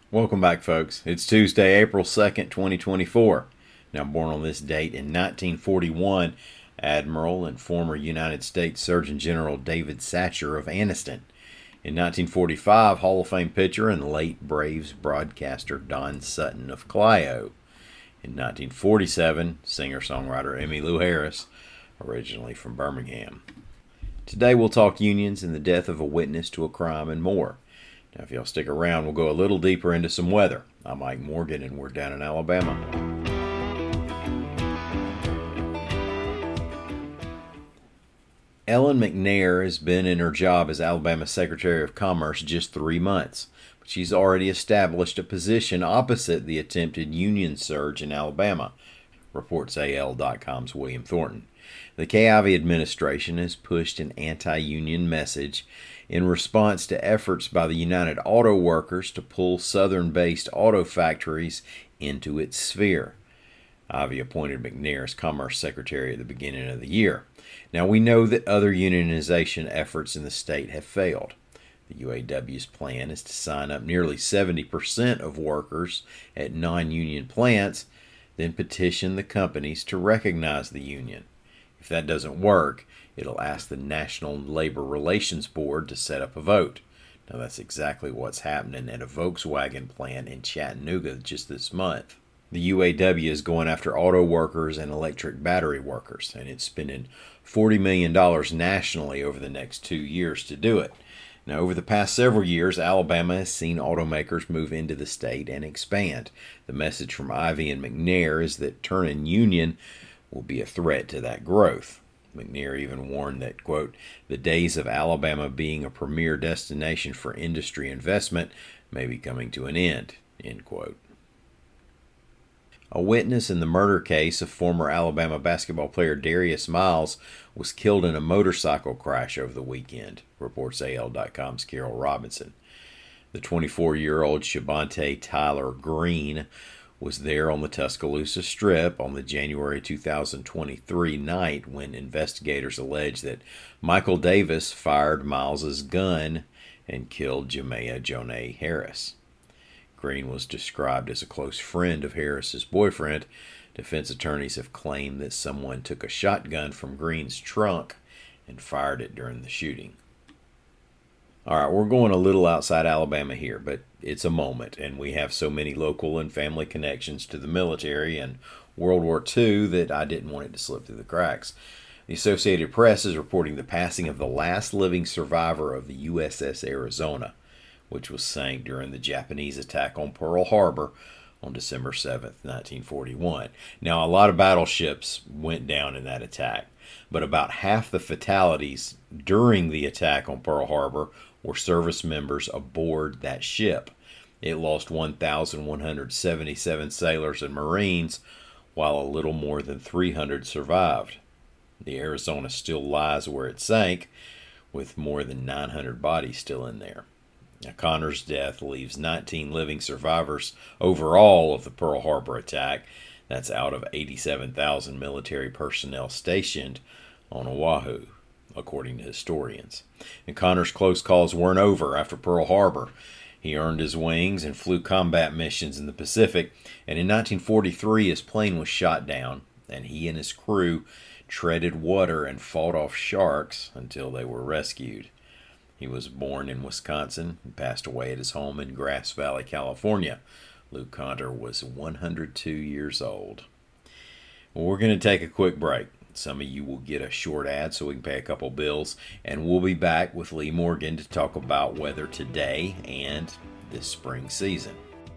Welcome back, folks. It's Tuesday, April 2nd, 2024. Now, born on this date in 1941, Admiral and former United States Surgeon General David Satcher of Anniston. In 1945, Hall of Fame pitcher and late Braves broadcaster Don Sutton of Clio. In 1947, singer-songwriter Emmylou Harris, originally from Birmingham. Today we'll talk unions and the death of a witness to a crime and more. Now, if y'all stick around, we'll go a little deeper into some weather. I'm Mike Morgan, and we're down in Alabama. Ellen McNair has been in her job as Alabama Secretary of Commerce just 3 months, but she's already established a position opposite the attempted union surge in Alabama, reports AL.com's William Thornton. The KIV administration has pushed an anti-union message in response to efforts by the United Auto Workers to pull Southern-based auto factories into its sphere. Ivy appointed McNair as Commerce Secretary at the beginning of the year. Now, we know that other unionization efforts in the state have failed. The UAW's plan is to sign up nearly 70% of workers at non-union plants, then petition the companies to recognize the union. If that doesn't work, it'll ask the National Labor Relations Board to set up a vote. Now, that's exactly what's happening at a Volkswagen plant in Chattanooga just this month. The UAW is going after auto workers and electric battery workers, and it's spending $40 million nationally over the next 2 years to do it. Now, over the past several years, Alabama has seen automakers move into the state and expand. The message from Ivy and McNair is that turning union will be a threat to that growth. McNair even warned that, quote, the days of Alabama being a premier destination for industry investment may be coming to an end, end quote. A witness in the murder case of former Alabama basketball player Darius Miles was killed in a motorcycle crash over the weekend, reports AL.com's Carol Robinson. The 24-year-old Shabante Tyler Green was there on the Tuscaloosa Strip on the January 2023 night when investigators alleged that Michael Davis fired Miles's gun and killed Jamea Jonay Harris. Green was described as a close friend of Harris's boyfriend. Defense attorneys have claimed that someone took a shotgun from Green's trunk and fired it during the shooting. All right, we're going a little outside Alabama here, but it's a moment, and we have so many local and family connections to the military and World War II that I didn't want it to slip through the cracks. The Associated Press is reporting the passing of the last living survivor of the USS Arizona, which was sank during the Japanese attack on Pearl Harbor on December 7th, 1941. Now, a lot of battleships went down in that attack, but about half the fatalities during the attack on Pearl Harbor were service members aboard that ship. It lost 1,177 sailors and Marines, while a little more than 300 survived. The Arizona still lies where it sank, with more than 900 bodies still in there. Now, Connor's death leaves 19 living survivors overall of the Pearl Harbor attack. That's out of 87,000 military personnel stationed on Oahu, according to historians. And Connor's close calls weren't over after Pearl Harbor. He earned his wings and flew combat missions in the Pacific, and in 1943 his plane was shot down, and he and his crew treaded water and fought off sharks until they were rescued. He was born in Wisconsin and passed away at his home in Grass Valley, California. Luke Connor was 102 years old. Well, we're going to take a quick break. Some of you will get a short ad so we can pay a couple bills, and we'll be back with Lee Morgan to talk about weather today and this spring season.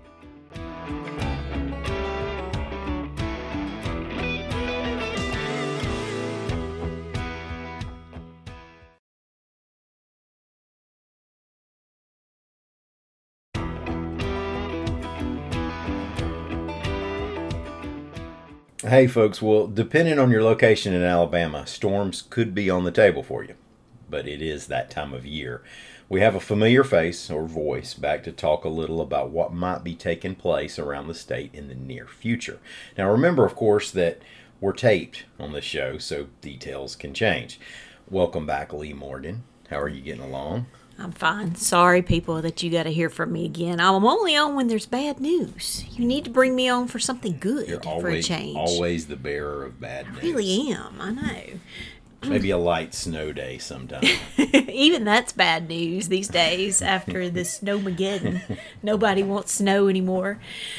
Hey folks, well, depending on your location in Alabama, storms could be on the table for you, but it is that time of year. We have a familiar face or voice back to talk a little about what might be taking place around the state in the near future. Now remember, of course, that we're taped on this show, so details can change. Welcome back, Lee Morgan. How are you getting along? I'm fine. Sorry, people, that you got to hear from me again. I'm only on when there's bad news. You need to bring me on for something good You're for a change. always the bearer of bad news. I really am. I know. Maybe a light snow day sometime. Even that's bad news these days after the snowmageddon. Nobody wants snow anymore.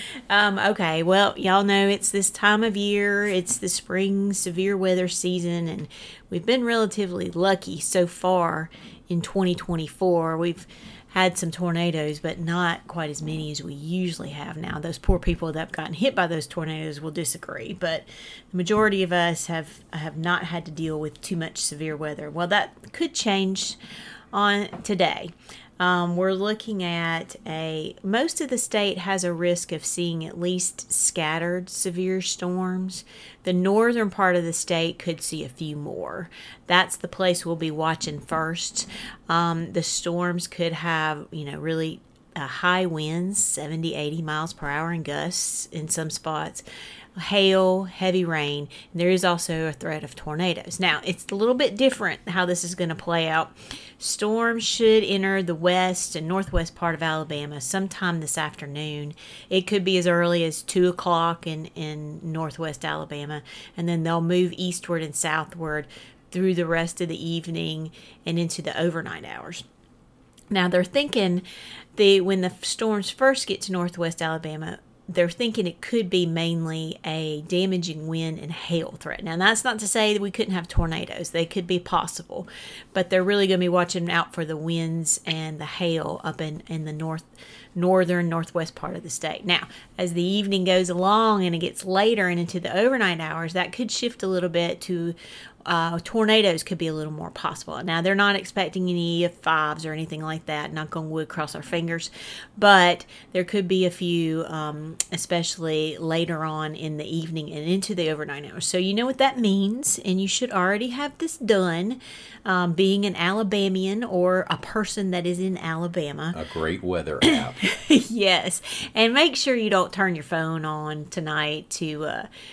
Okay, well, y'all know it's this time of year. It's the spring severe weather season, and we've been relatively lucky so far in 2024. We've had some tornadoes, but not quite as many as we usually have now. Those poor people that have gotten hit by those tornadoes will disagree, but the majority of us have not had to deal with too much severe weather. Well, that could change on today. We're looking at most of the state has a risk of seeing at least scattered severe storms. The northern part of the state could see a few more. That's the place we'll be watching first. The storms could have, really high winds, 70, 80 miles per hour in gusts in some spots. Hail, heavy rain, and there is also a threat of tornadoes. Now, it's a little bit different how this is going to play out. Storms should enter the west and northwest part of Alabama sometime this afternoon. It could be as early as 2 o'clock in northwest Alabama, and then they'll move eastward and southward through the rest of the evening and into the overnight hours. Now, they're thinking when the storms first get to northwest Alabama, they're thinking it could be mainly a damaging wind and hail threat. Now, that's not to say that we couldn't have tornadoes. They could be possible, but they're really going to be watching out for the winds and the hail up in the northwest part of the state. Now, as the evening goes along and it gets later and into the overnight hours, that could shift a little bit to tornadoes could be a little more possible. Now, they're not expecting any fives or anything like that. Knock on wood, cross our fingers. But there could be a few, especially later on in the evening and into the overnight hours. So you know what that means, and you should already have this done. Being an Alabamian or a person that is in Alabama. A great weather app. Yes. And make sure you don't turn your phone on tonight to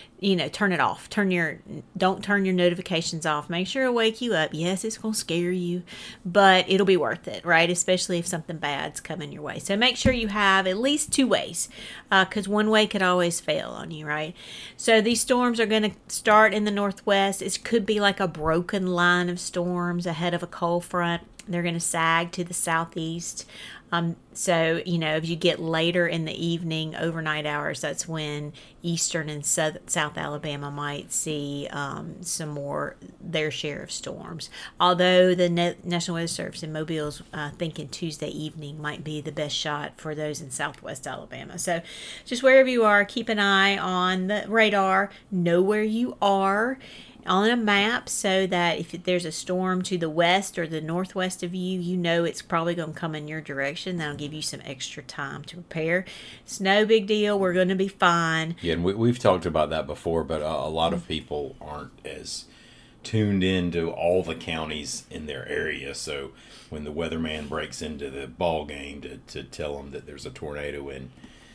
turn it off. Don't turn your notifications off. Make sure it'll wake you up. Yes, it's going to scare you, but it'll be worth it, right? Especially if something bad's coming your way. So make sure you have at least 2 ways, because one way could always fail on you, right? So these storms are going to start in the northwest. It could be like a broken line of storms ahead of a cold front. They're going to sag to the southeast. So, if you get later in the evening, overnight hours, that's when eastern and South Alabama might see some more, their share of storms. Although the National Weather Service in Mobile is thinking Tuesday evening might be the best shot for those in southwest Alabama. So just wherever you are, keep an eye on the radar, know where you are on a map so that if there's a storm to the west or the northwest of you, you know it's probably going to come in your direction. That'll give you some extra time to prepare. It's no big deal. We're going to be fine. Yeah, and we've talked about that before, but a lot of people aren't as tuned into all the counties in their area. So when the weatherman breaks into the ball game to tell them that there's a tornado in,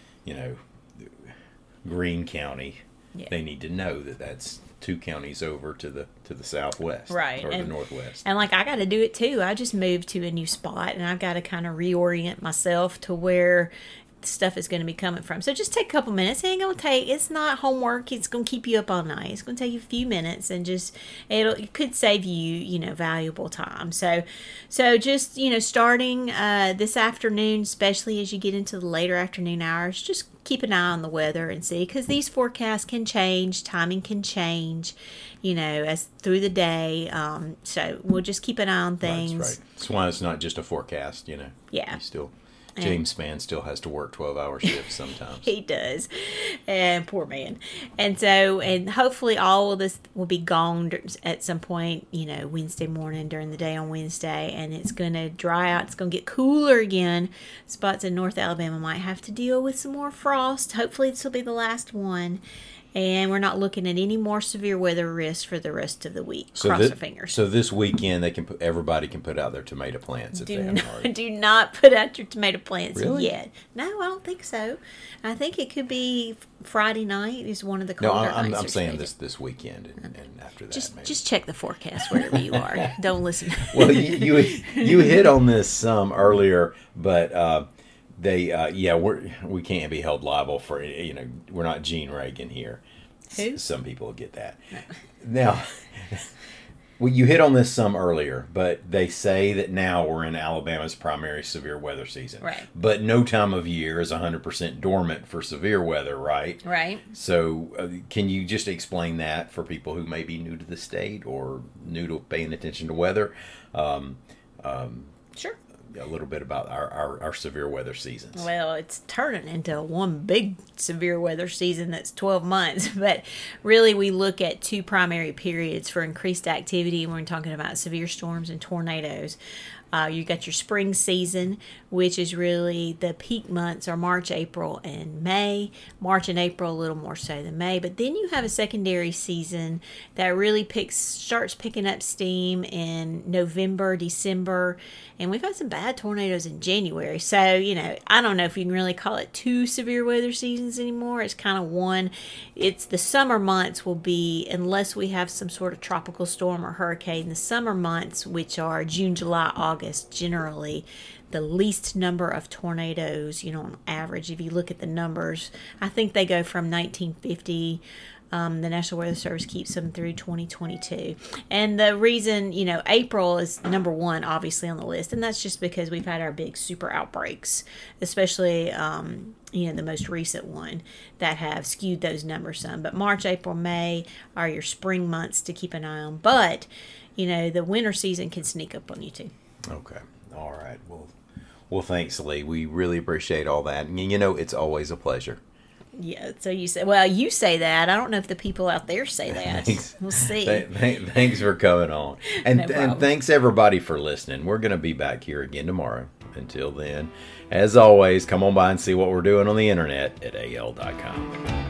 Greene County, they need to know that that's 2 counties over to the southwest, right, or the northwest. And I got to do it too. I just moved to a new spot, and I've got to kind of reorient myself to where stuff is going to be coming from. So just take a couple minutes. It's not homework. It's going to keep you up all night. It's going to take you a few minutes, and it could save you, valuable time. So just, starting this afternoon, especially as you get into the later afternoon hours, just keep an eye on the weather and see, because these forecasts can change, timing can change, as through the day. So we'll just keep an eye on things. That's right. That's why it's not just a forecast, Yeah. James Spann still has to work 12-hour shifts sometimes. He does. And poor man. And hopefully all of this will be gone at some point, Wednesday morning during the day on Wednesday. And it's going to dry out. It's going to get cooler again. Spots in North Alabama might have to deal with some more frost. Hopefully this will be the last one. And we're not looking at any more severe weather risks for the rest of the week. Cross our fingers. So this weekend, everybody can put out their tomato plants if they haven't already. Do not put out your tomato plants Really? yet. No, I don't think so. I think it could be Friday night is one of the No, colder I'm nights. saying this weekend and after that. Maybe. Just check the forecast wherever you are. Don't listen. Well, you hit on this some earlier, but we can't be held liable for, we're not Gene Reagan here. Who? Some people get that. Now, well, you hit on this some earlier, but they say that now we're in Alabama's primary severe weather season. Right. But no time of year is 100% dormant for severe weather, right? Right. So can you just explain that for people who may be new to the state or new to paying attention to weather? Sure. A little bit about our severe weather seasons. Well, it's turning into one big severe weather season that's 12 months. But really, we look at two primary periods for increased activity when we're talking about severe storms and tornadoes. You got your spring season, which is really the peak months are March, April, and May. March and April a little more so than May. But then you have a secondary season that really starts picking up steam in November, December. And we've had some bad tornadoes in January. So, I don't know if you can really call it two severe weather seasons anymore. It's kind of one. It's the summer months will be, unless we have some sort of tropical storm or hurricane, the summer months, which are June, July, August, generally the least number of tornadoes, on average. If you look at the numbers, I think they go from 1950. The National Weather Service keeps them through 2022. And the reason, April is number one, obviously, on the list. And that's just because we've had our big super outbreaks, especially, the most recent one that have skewed those numbers some. But March, April, May are your spring months to keep an eye on. But, the winter season can sneak up on you too. Okay. All right. Well, thanks, Lee. We really appreciate all that. And, it's always a pleasure. Yeah, so you say that. I don't know if the people out there say that. Thanks. We'll see. Thanks for coming on. And thanks, everybody, for listening. We're going to be back here again tomorrow. Until then, as always, come on by and see what we're doing on the internet at al.com.